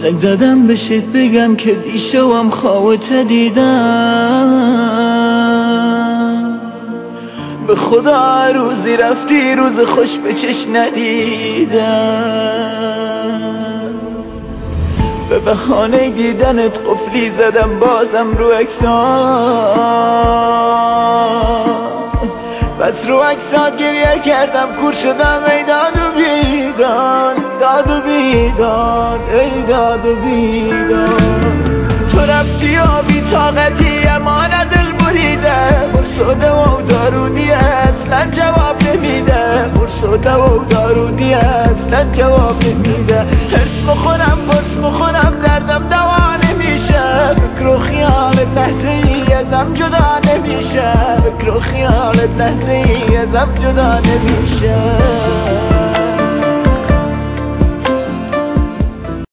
زنگ زدم بهت بگم که دیشبم خوابت دیدم، به خدا هر روزی رفتی روز خوش به چش ندیدم. به بهانه دیدنت قفلی زدم بازم رو عکسات، بس رو عکسات گریه کردم کور شدم ای داد و بیداد، داد و بیداد، ای داد و بیداد. تو رفتی و بی طاقتی امانت دل بریده، برسوده و دارودی اصلا جواب نمیده، برسوده و دارودی اصلا جواب نمیده. هرس بخورم